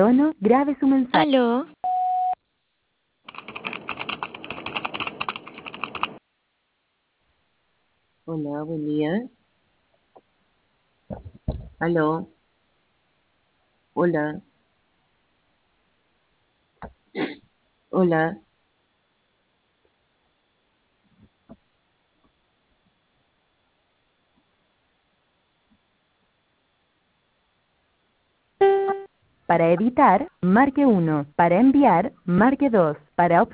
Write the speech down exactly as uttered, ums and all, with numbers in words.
tono, grabe su mensaje. Aló, Hola, buen día. Aló, hola, hola. Para editar, marque uno. Para enviar, marque dos. Para